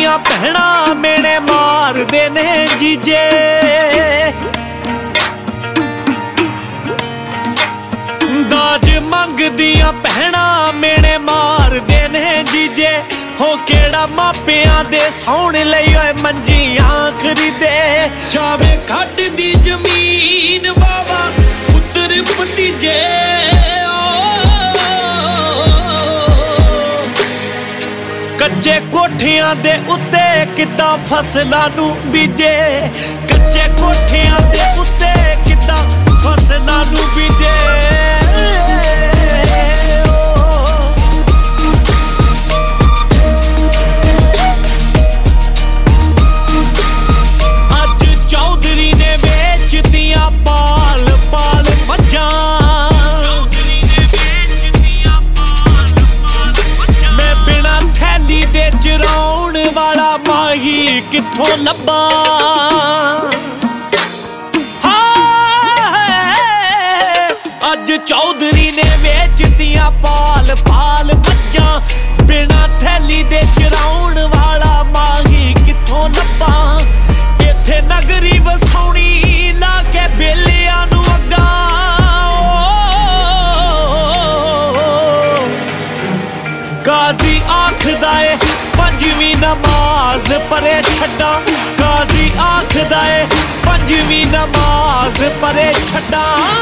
दियां भैणां मेने मारदे ने जीजे। दाज मंगदियां भैणां मेने मारदे ने जीजे। हो केड़ा मापियां दे सौण लई ओए मंजियां खरीदे। चावे खड्ड दी जमीन बाबा पुत्तर भतीजे। कच्चे कोठियां दे उत्ते किद्दां फसलां नूं बीजे। कच्चे कोठियां दे उत्ते किद्दां फसलां नूं बीजे। किथों लब्बा अज चौधरी ने बेच दिया पाल पाल मज्जां। बिना थैली दे चराउण वाला माही किथों लब्बा। इत्थे नगरी वसाउणी ला के बेलियां नूं अग्गां। काजी आखदा ए पंजवीं नमाज परे छड्डा। काजी आखदा ए पंजवीं नमाज परे छड्डा।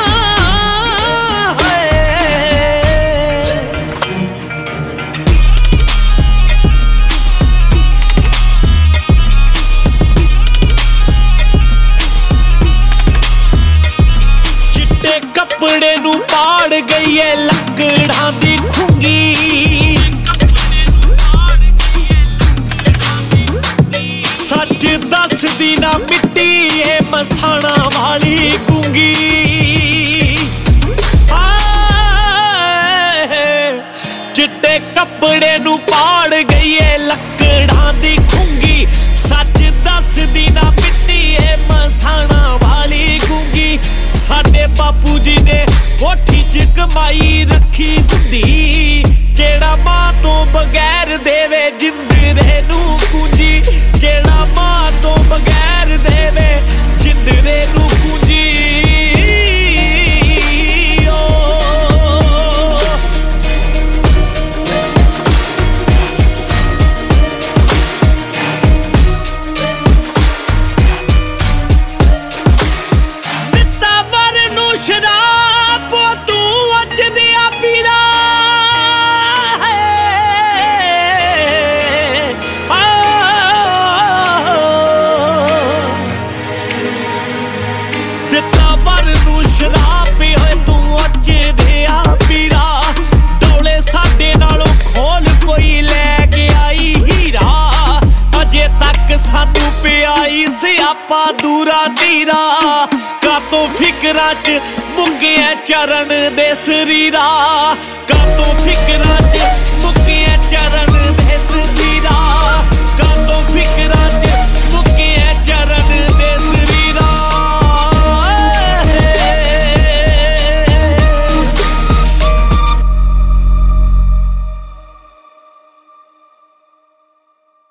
चिट्टे कपड़े नूं पाड़ गई है लकड़ां दी खुंगी। दस दीना मिट्टी ए मसाणा वाली गूंगी। चिट्टे कपड़े नूं पाड़ गई है लकड़ां दी खुंगी। सच दस दीना मिट्टी ए मसाणा वाली गूंगी। साडे बापू जी ने कोठी च कमाई रखी हुंदी। केड़ा मां तो बगैर देवे जिंदरे नूं कुंजी। केड़ा मां तो बगैर देवे जिंदरे नूं कुंजी। दिता वर नूं शराब तू अज दिया पीड़ा। शराब पी होए तू अज दिया पीरा। डोले साडे नालों खोल कोई लै गया हीरा। अजे तक सानू पियाई सियापा दूरा धीरा। कातों फिकरां च मुक्के चरण दे शरीरा। कातों फिकरां च मुक्के चरण